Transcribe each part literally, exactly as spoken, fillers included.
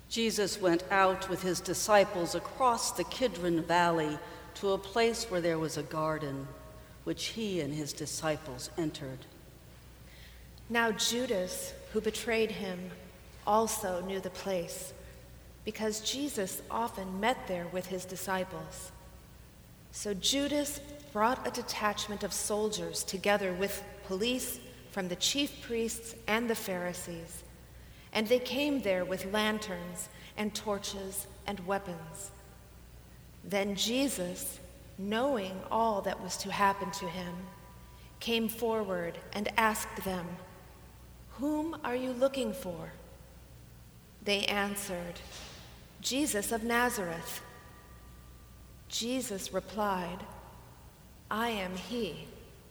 Jesus went out with his disciples across the Kidron Valley to a place where there was a garden, which he and his disciples entered. Now Judas, who betrayed him, also knew the place, because Jesus often met there with his disciples. So Judas brought a detachment of soldiers together with police from the chief priests and the Pharisees, and they came there with lanterns and torches and weapons. Then Jesus, knowing all that was to happen to him, came forward and asked them, "Whom are you looking for?" They answered, "Jesus of Nazareth." Jesus replied, "I am he."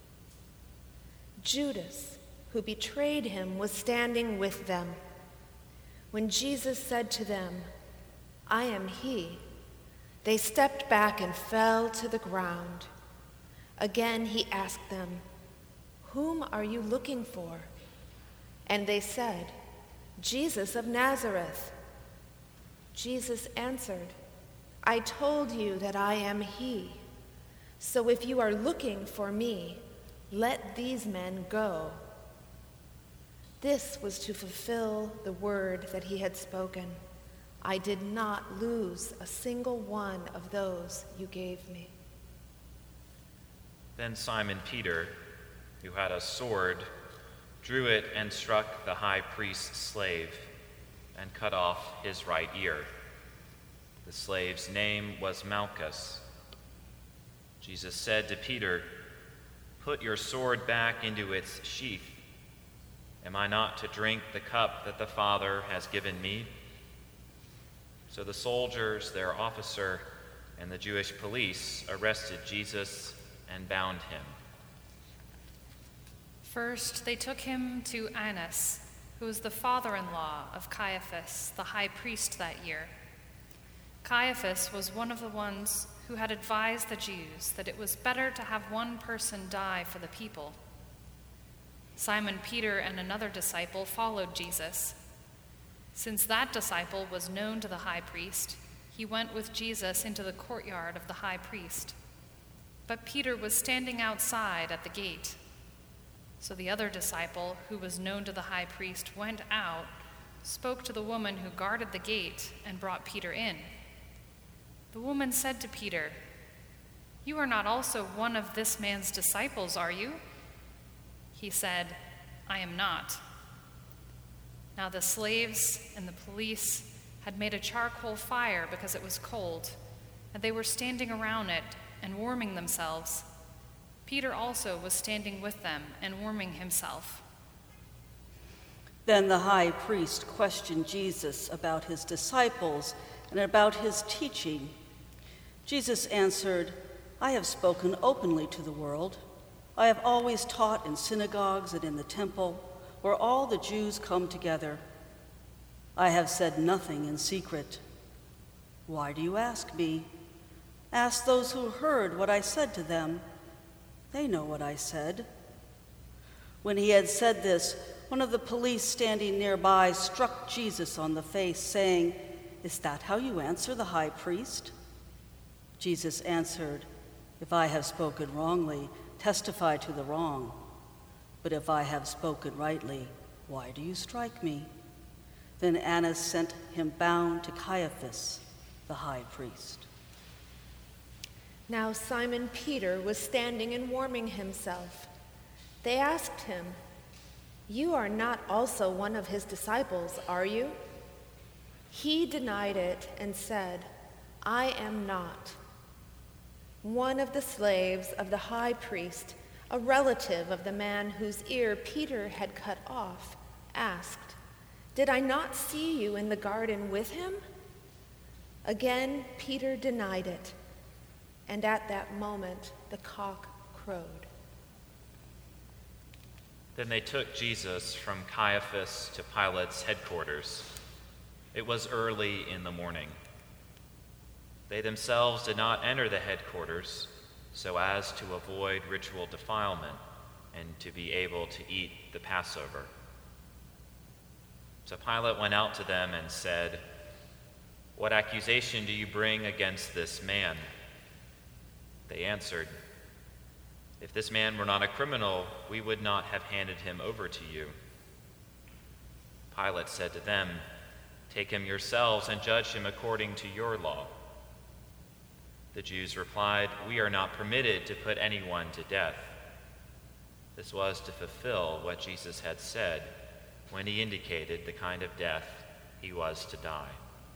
Judas, who betrayed him, was standing with them. When Jesus said to them, "I am he," they stepped back and fell to the ground. Again he asked them, "Whom are you looking for?" And they said, "Jesus of Nazareth." Jesus answered, "I told you that I am he. So if you are looking for me, let these men go." This was to fulfill the word that he had spoken, "I did not lose a single one of those you gave me." Then Simon Peter, who had a sword, drew it and struck the high priest's slave and cut off his right ear. The slave's name was Malchus. Jesus said to Peter, "Put your sword back into its sheath. Am I not to drink the cup that the Father has given me?" So the soldiers, their officer, and the Jewish police arrested Jesus and bound him. First, they took him to Annas, who was the father-in-law of Caiaphas, the high priest that year. Caiaphas was one of the ones who had advised the Jews that it was better to have one person die for the people. Simon Peter and another disciple followed Jesus. Since that disciple was known to the high priest, he went with Jesus into the courtyard of the high priest. But Peter was standing outside at the gate. So the other disciple, who was known to the high priest, went out, spoke to the woman who guarded the gate, and brought Peter in. The woman said to Peter, "You are not also one of this man's disciples, are you?" He said, "I am not." Now the slaves and the police had made a charcoal fire because it was cold, and they were standing around it and warming themselves. Peter also was standing with them and warming himself. Then the high priest questioned Jesus about his disciples and about his teaching. Jesus answered, "I have spoken openly to the world. I have always taught in synagogues and in the temple, where all the Jews come together. I have said nothing in secret. Why do you ask me? Ask those who heard what I said to them. They know what I said." When he had said this, one of the police standing nearby struck Jesus on the face, saying, "Is that how you answer the high priest?" Jesus answered, "If I have spoken wrongly, testify to the wrong. But if I have spoken rightly, why do you strike me?" Then Annas sent him bound to Caiaphas, the high priest. Now Simon Peter was standing and warming himself. They asked him, "You are not also one of his disciples, are you?" He denied it and said, "I am not." One of the slaves of the high priest, a relative of the man whose ear Peter had cut off, asked, "Did I not see you in the garden with him?" Again, Peter denied it, and at that moment the cock crowed. Then they took Jesus from Caiaphas to Pilate's headquarters. It was early in the morning. They themselves did not enter the headquarters so as to avoid ritual defilement and to be able to eat the Passover. So Pilate went out to them and said, "What accusation do you bring against this man?" They answered, "If this man were not a criminal, we would not have handed him over to you." Pilate said to them, "Take him yourselves and judge him according to your law." The Jews replied, "We are not permitted to put anyone to death." This was to fulfill what Jesus had said when he indicated the kind of death he was to die.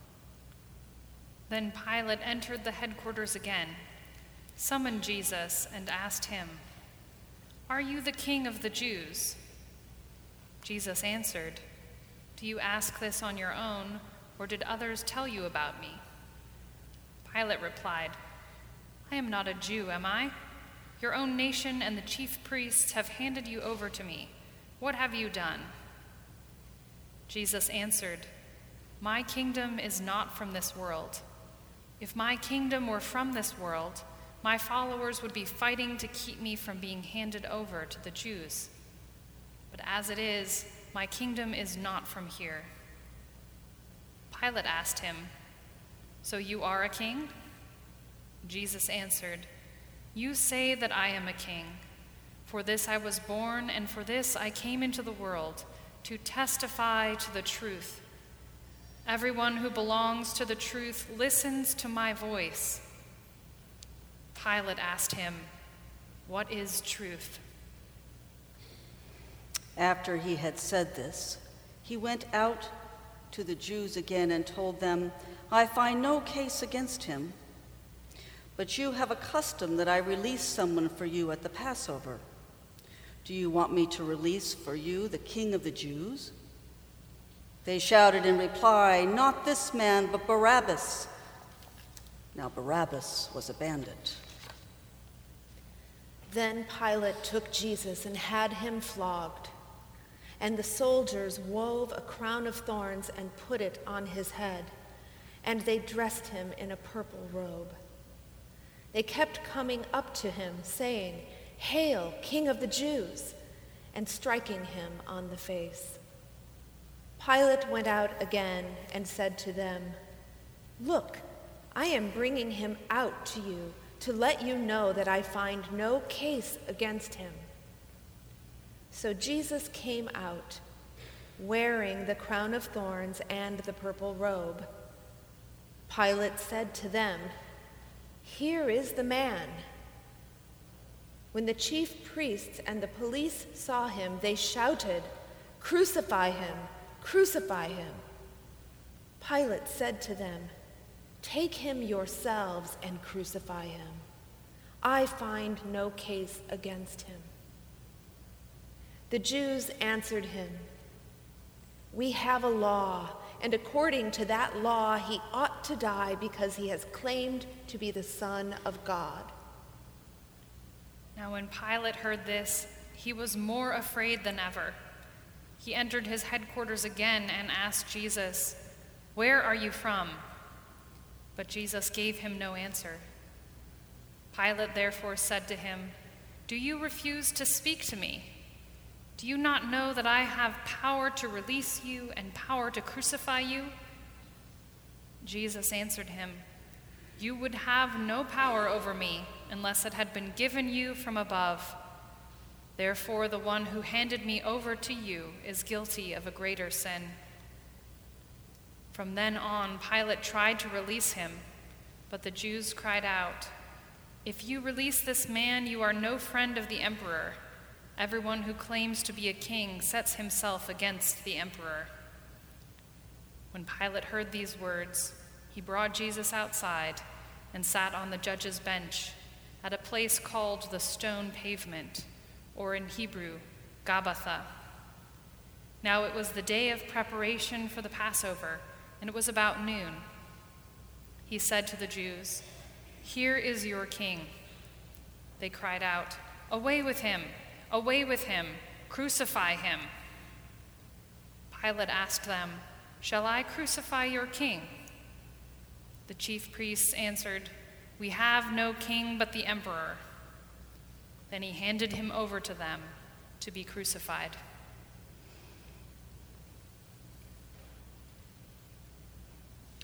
Then Pilate entered the headquarters again, summoned Jesus, and asked him, "Are you the king of the Jews?" Jesus answered, "Do you ask this on your own, or did others tell you about me?" Pilate replied, "I am not a Jew, am I? Your own nation and the chief priests have handed you over to me. What have you done?" Jesus answered, "My kingdom is not from this world. If my kingdom were from this world, my followers would be fighting to keep me from being handed over to the Jews. But as it is, my kingdom is not from here." Pilate asked him, "So you are a king?" Jesus answered, "You say that I am a king. For this I was born, and for this I came into the world, to testify to the truth. Everyone who belongs to the truth listens to my voice." Pilate asked him, "What is truth?" After he had said this, he went out to the Jews again and told them, "I find no case against him. But you have a custom that I release someone for you at the Passover. Do you want me to release for you the King of the Jews?" They shouted in reply, "Not this man, but Barabbas." Now Barabbas was a bandit. Then Pilate took Jesus and had him flogged. And the soldiers wove a crown of thorns and put it on his head, and they dressed him in a purple robe. They kept coming up to him, saying, "Hail, King of the Jews!" and striking him on the face. Pilate went out again and said to them, "Look, I am bringing him out to you to let you know that I find no case against him." So Jesus came out, wearing the crown of thorns and the purple robe. Pilate said to them, "Here is the man." When the chief priests and the police saw him, they shouted, "Crucify him! Crucify him!" Pilate said to them, "Take him yourselves and crucify him. I find no case against him." The Jews answered him, "We have a law, and according to that law he ought to die because he has claimed to be the Son of God." Now when Pilate heard this, he was more afraid than ever. He entered his headquarters again and asked Jesus, "Where are you from?" But Jesus gave him no answer. Pilate therefore said to him, "Do you refuse to speak to me? Do you not know that I have power to release you and power to crucify you?" Jesus answered him, "You would have no power over me unless it had been given you from above. Therefore, the one who handed me over to you is guilty of a greater sin." From then on, Pilate tried to release him, but the Jews cried out, "If you release this man, you are no friend of the emperor. Everyone who claims to be a king sets himself against the emperor." When Pilate heard these words, he brought Jesus outside and sat on the judge's bench at a place called the Stone Pavement, or in Hebrew, Gabbatha. Now it was the day of preparation for the Passover, and it was about noon. He said to the Jews, "Here is your king." They cried out, "Away with him! Away with him! Crucify him!" Pilate asked them, "Shall I crucify your king?" The chief priests answered, "We have no king but the emperor." Then he handed him over to them to be crucified.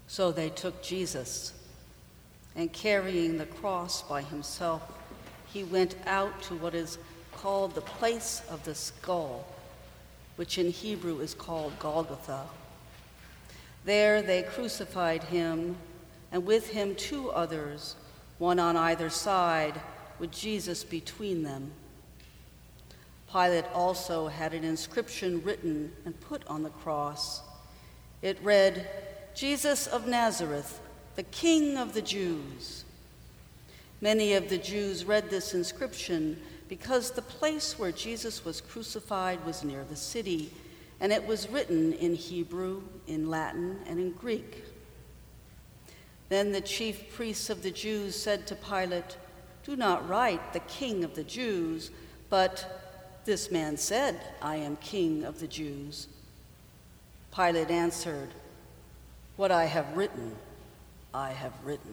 So they took Jesus, and carrying the cross by himself, he went out to what is called the place of the skull, which in Hebrew is called Golgotha. There they crucified him, and with him two others, one on either side, with Jesus between them. Pilate also had an inscription written and put on the cross. It read, "Jesus of Nazareth, the King of the Jews." Many of the Jews read this inscription because the place where Jesus was crucified was near the city, and it was written in Hebrew, in Latin, and in Greek. Then the chief priests of the Jews said to Pilate, "Do not write the King of the Jews, but this man said, 'I am King of the Jews.'" Pilate answered, "What I have written, I have written."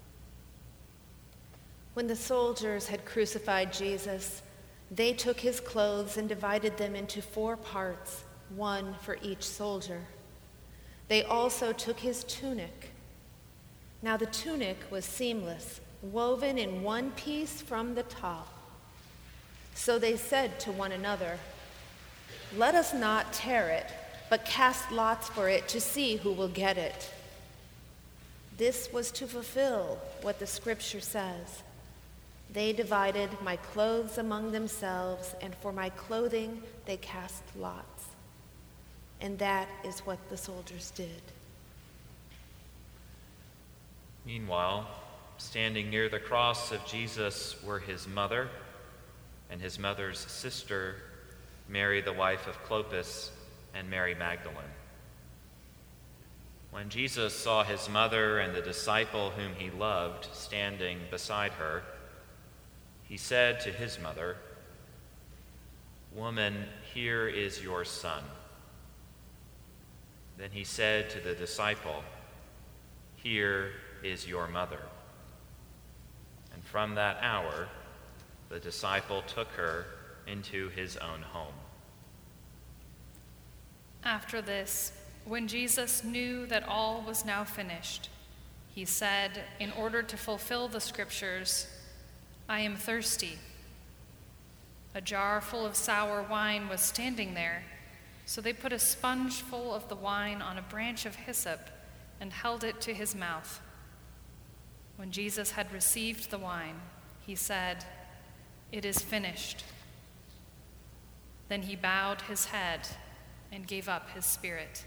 When the soldiers had crucified Jesus, they took his clothes and divided them into four parts, one for each soldier. They also took his tunic. Now the tunic was seamless, woven in one piece from the top. So they said to one another, "Let us not tear it, but cast lots for it to see who will get it." This was to fulfill what the scripture says. They divided my clothes among themselves, and for my clothing they cast lots. And that is what the soldiers did. Meanwhile, standing near the cross of Jesus were his mother and his mother's sister, Mary, the wife of Clopas, and Mary Magdalene. When Jesus saw his mother and the disciple whom he loved standing beside her, he said to his mother, "Woman, here is your son." Then he said to the disciple, "Here is your mother." And from that hour, the disciple took her into his own home. After this, when Jesus knew that all was now finished, he said, in order to fulfill the scriptures, "I am thirsty." A jar full of sour wine was standing there, so they put a sponge full of the wine on a branch of hyssop and held it to his mouth. When Jesus had received the wine, he said, "It is finished." Then he bowed his head and gave up his spirit.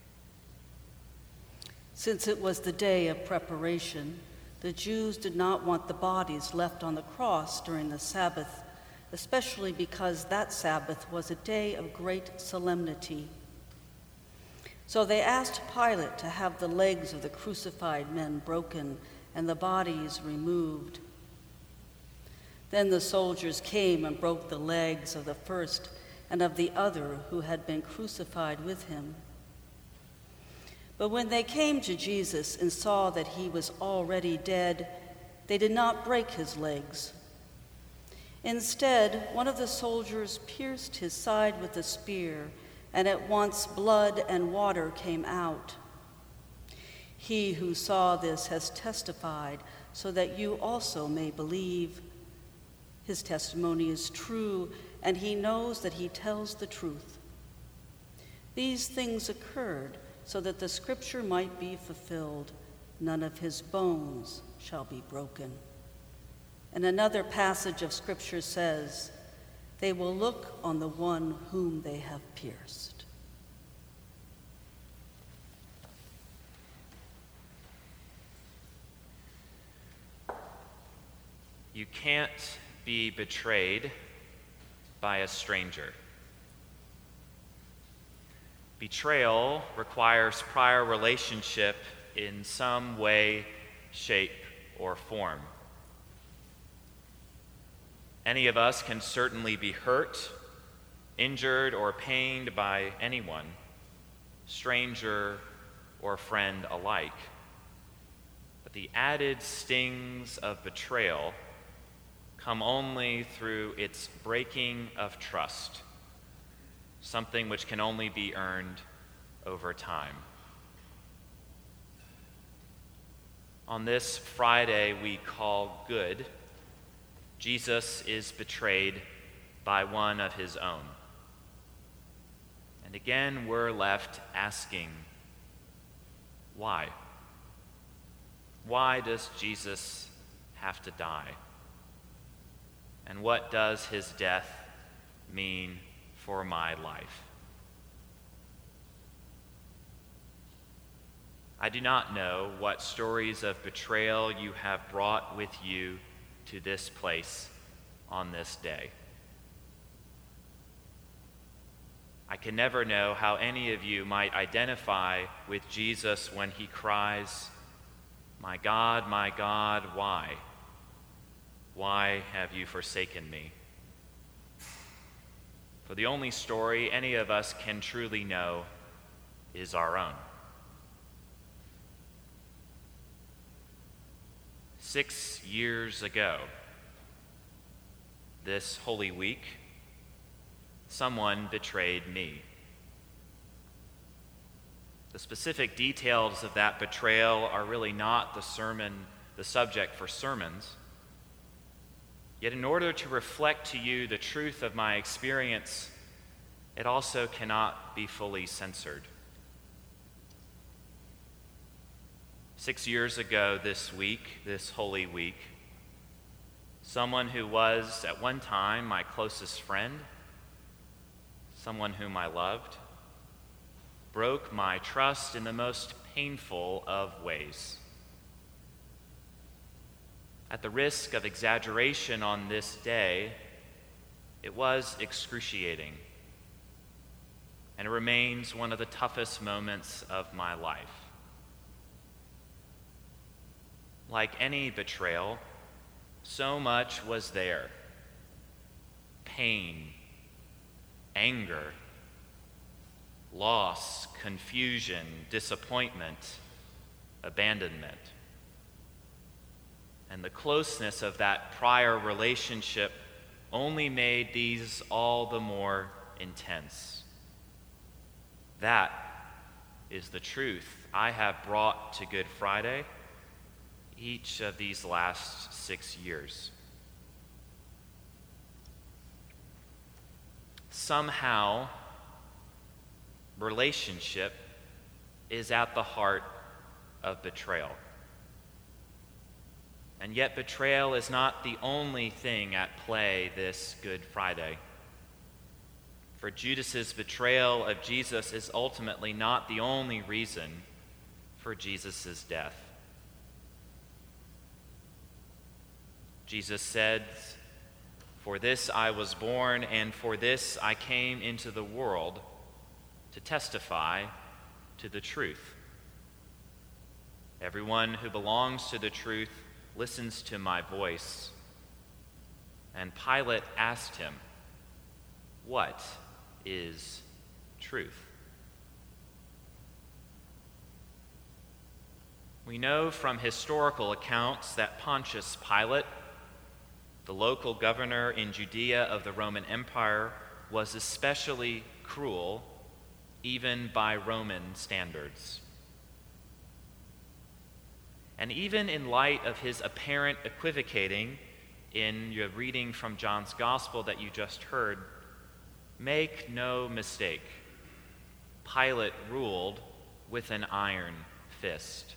Since it was the day of preparation, the Jews did not want the bodies left on the cross during the Sabbath, especially because that Sabbath was a day of great solemnity. So they asked Pilate to have the legs of the crucified men broken and the bodies removed. Then the soldiers came and broke the legs of the first and of the other who had been crucified with him. But when they came to Jesus and saw that he was already dead, they did not break his legs. Instead, one of the soldiers pierced his side with a spear, and at once blood and water came out. He who saw this has testified, so that you also may believe. His testimony is true, and he knows that he tells the truth. These things occurred so that the scripture might be fulfilled, "None of his bones shall be broken." And another passage of scripture says, "They will look on the one whom they have pierced." You can't be betrayed by a stranger. Betrayal requires prior relationship in some way, shape, or form. Any of us can certainly be hurt, injured, or pained by anyone, stranger or friend alike. But the added stings of betrayal come only through its breaking of trust, something which can only be earned over time. On this Friday we call Good, Jesus is betrayed by one of his own. And again, we're left asking, why? Why does Jesus have to die? And what does his death mean for my life? I do not know what stories of betrayal you have brought with you to this place on this day. I can never know how any of you might identify with Jesus when he cries, "My God, my God, why? Why have you forsaken me?" For the only story any of us can truly know is our own. Six years ago, this Holy Week, someone betrayed me. The specific details of that betrayal are really not the sermon, the subject for sermons. Yet in order to reflect to you the truth of my experience, it also cannot be fully censored. Six years ago this week, this Holy Week, someone who was at one time my closest friend, someone whom I loved, broke my trust in the most painful of ways. At the risk of exaggeration on this day, it was excruciating, and it remains one of the toughest moments of my life. Like any betrayal, so much was there: pain, anger, loss, confusion, disappointment, abandonment. And the closeness of that prior relationship only made these all the more intense. That is the truth I have brought to Good Friday each of these last six years. Somehow, relationship is at the heart of betrayal. And yet betrayal is not the only thing at play this Good Friday. For Judas's betrayal of Jesus is ultimately not the only reason for Jesus' death. Jesus said, "For this I was born, and for this I came into the world, to testify to the truth. Everyone who belongs to the truth listens to my voice." And Pilate asked him, "What is truth?" We know from historical accounts that Pontius Pilate, the local governor in Judea of the Roman Empire, was especially cruel, even by Roman standards. And even in light of his apparent equivocating in your reading from John's Gospel that you just heard, make no mistake, Pilate ruled with an iron fist.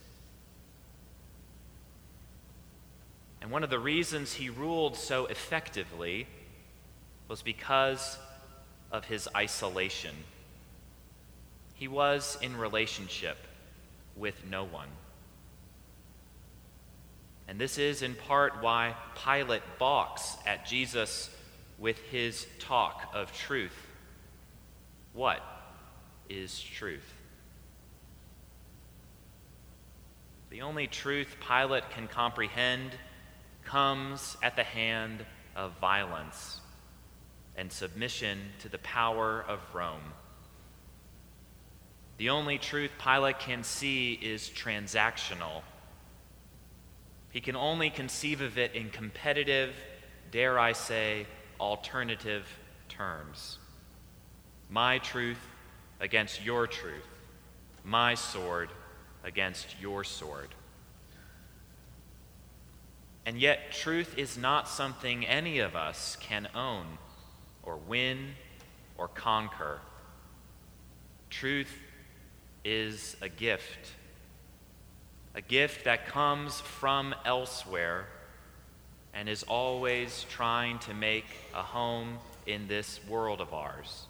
And one of the reasons he ruled so effectively was because of his isolation. He was in relationship with no one. And this is in part why Pilate balks at Jesus with his talk of truth. What is truth? The only truth Pilate can comprehend comes at the hand of violence and submission to the power of Rome. The only truth Pilate can see is transactional. He can only conceive of it in competitive, dare I say, alternative terms. My truth against your truth. My sword against your sword. And yet, truth is not something any of us can own or win or conquer. Truth is a gift, a gift that comes from elsewhere and is always trying to make a home in this world of ours.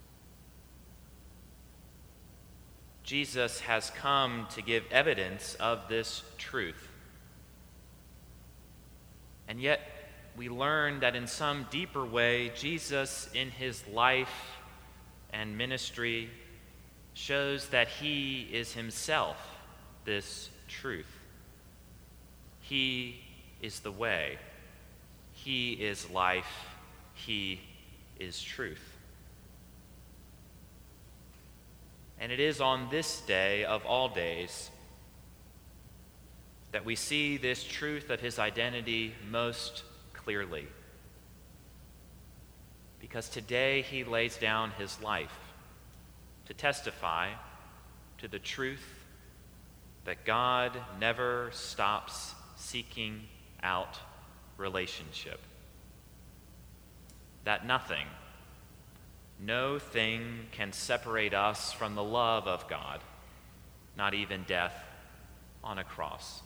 Jesus has come to give evidence of this truth. And yet, we learn that in some deeper way, Jesus, in his life and ministry, shows that he is himself this truth. He is the way. He is life. He is truth. And it is on this day of all days that we see this truth of his identity most clearly. Because today he lays down his life to testify to the truth that God never stops seeking out relationship. That nothing, no thing can separate us from the love of God, not even death on a cross.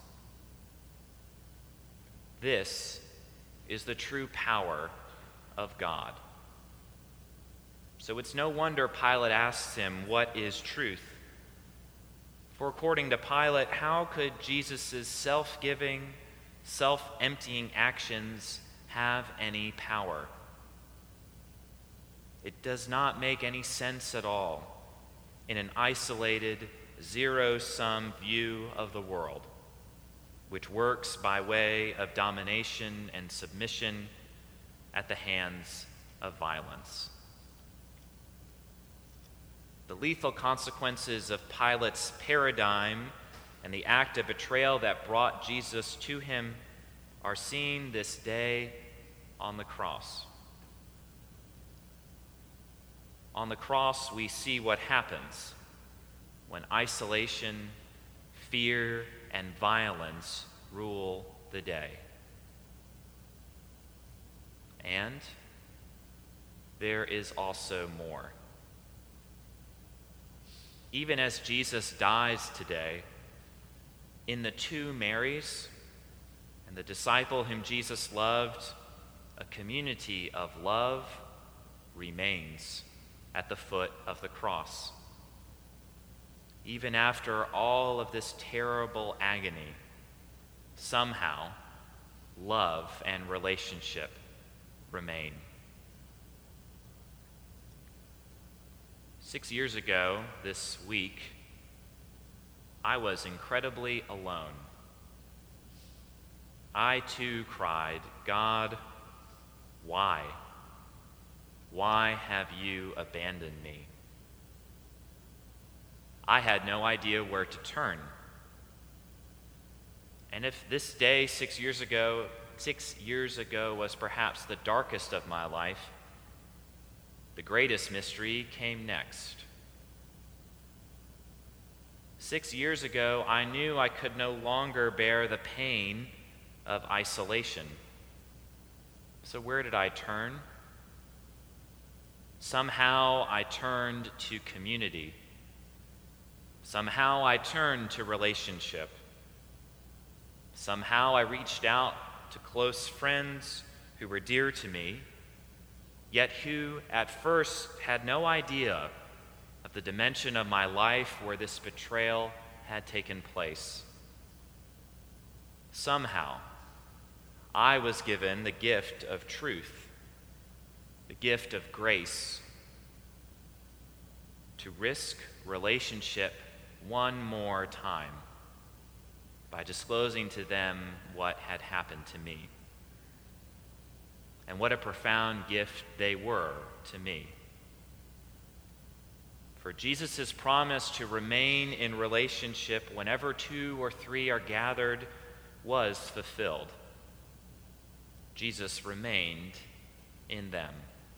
This is the true power of God. So it's no wonder Pilate asks him, "What is truth?" For according to Pilate, how could Jesus' self-giving, self-emptying actions have any power? It does not make any sense at all in an isolated, zero-sum view of the world, which works by way of domination and submission at the hands of violence. The lethal consequences of Pilate's paradigm and the act of betrayal that brought Jesus to him are seen this day on the cross. On the cross, we see what happens when isolation, fear, and violence rule the day. And there is also more. Even as Jesus dies today, in the two Marys and the disciple whom Jesus loved, a community of love remains at the foot of the cross. Even after all of this terrible agony, somehow love and relationship remain. Six years ago this week, I was incredibly alone. I too cried, "God, why? Why have you abandoned me?" I had no idea where to turn. And if this day six years ago, six years ago was perhaps the darkest of my life, the greatest mystery came next. Six years ago, I knew I could no longer bear the pain of isolation. So where did I turn? Somehow I turned to community. Somehow I turned to relationship. Somehow I reached out to close friends who were dear to me, yet who at first had no idea of the dimension of my life where this betrayal had taken place. Somehow, I was given the gift of truth, the gift of grace, to risk relationship one more time by disclosing to them what had happened to me. And what a profound gift they were to me. For Jesus' promise to remain in relationship whenever two or three are gathered was fulfilled. Jesus remained in them.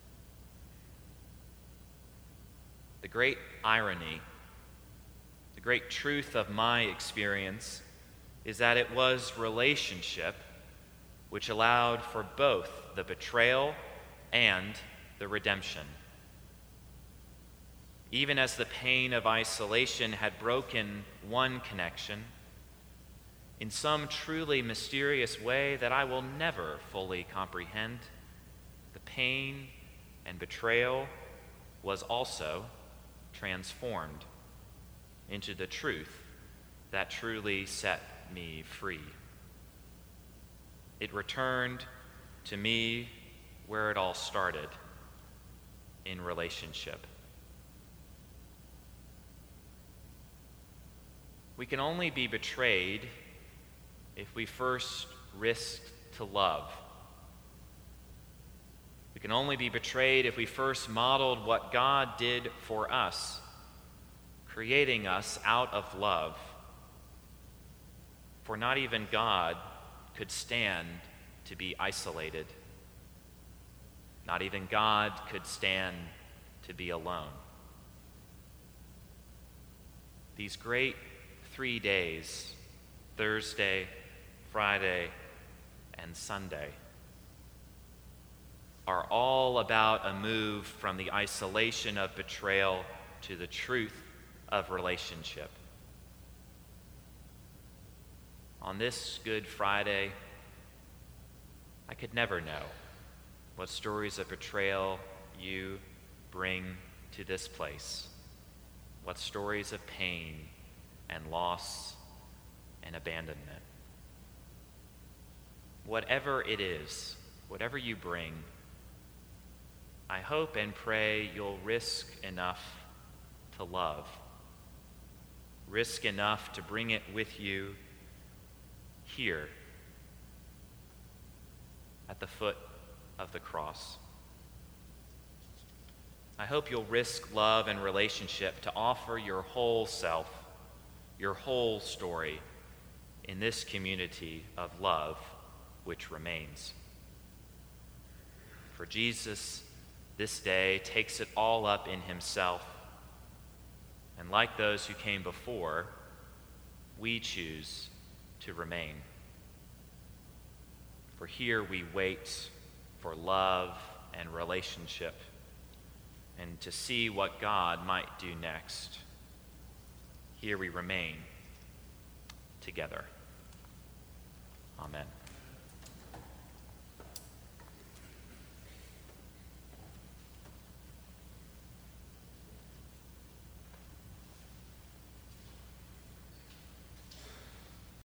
The great irony, the great truth of my experience is that it was relationship which allowed for both the betrayal and the redemption. Even as the pain of isolation had broken one connection, in some truly mysterious way that I will never fully comprehend, the pain and betrayal was also transformed into the truth that truly set me free. It returned to me where it all started, in relationship. We can only be betrayed if we first risk to love. We can only be betrayed if we first modeled what God did for us, creating us out of love. For not even God could stand to be isolated. Not even God could stand to be alone. These great three days, Thursday, Friday, and Sunday, are all about a move from the isolation of betrayal to the truth of relationship. On this Good Friday, I could never know what stories of betrayal you bring to this place, what stories of pain and loss and abandonment. Whatever it is, whatever you bring, I hope and pray you'll risk enough to love, risk enough to bring it with you here at the foot of the cross. I hope you'll risk love and relationship to offer your whole self, your whole story in this community of love which remains. For Jesus, this day, takes it all up in himself, and like those who came before, we choose to remain. For here we wait for love and relationship, and to see what God might do next. Here we remain together. Amen.